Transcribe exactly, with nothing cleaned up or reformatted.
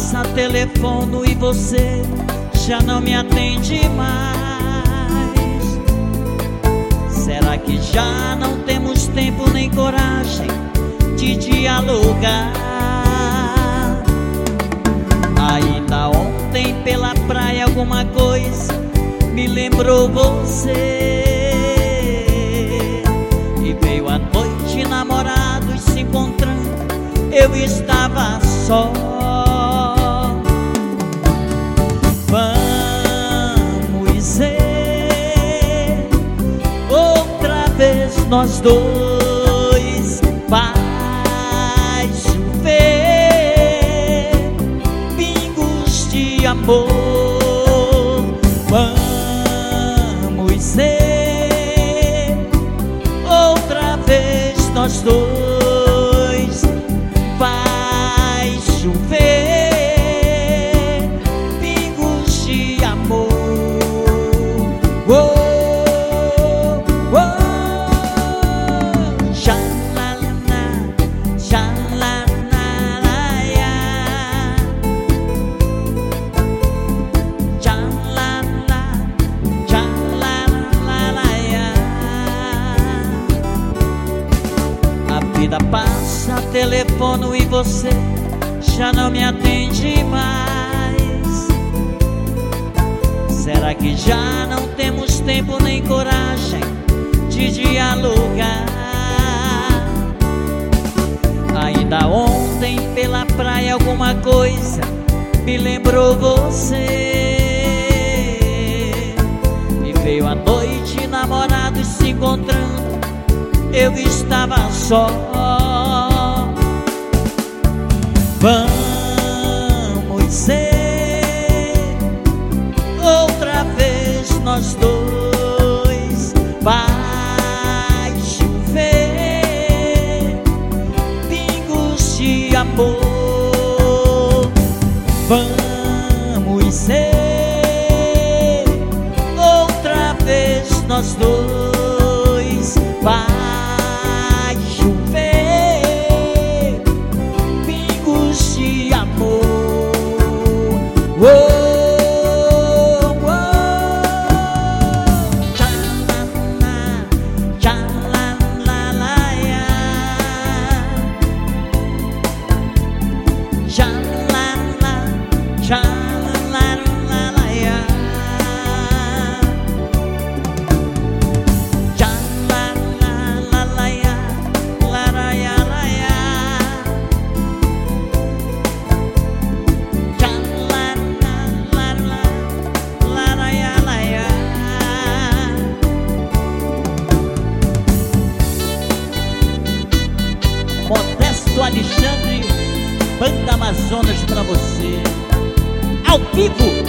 passa, telefono e você já não me atende mais. Será que já não temos tempo nem coragem de dialogar? Ainda ontem pela praia alguma coisa me lembrou você. E veio a noite, namorados se encontrando, eu estava só. Vamos ver outra vez nós dois. Vai chover pingos de amor. Vamos ver outra vez nós dois. Vai chover pingos de amor. Oh, oh. Xalala, xalalalaia. Xalala, xalalalaia. A vida passa, telefono e você já não me atende mais. Será que já não temos tempo nem coragem de dialogar? Ainda ontem pela praia alguma coisa me lembrou você. E veio a noite, namorados se encontrando, eu estava só. Vamos ser outra vez nós dois. Vai chover pingos de amor. Vamos ser outra vez nós dois. Vai chover pingos de amor. Oh, oh. Xalala, xalalalaia. Xalala, xalalalaia. Xalalalaia, laraia, laia. Xalalalala, laraia, laia. Modesto Alexandre, Banda Amazonas pra você, ao vivo.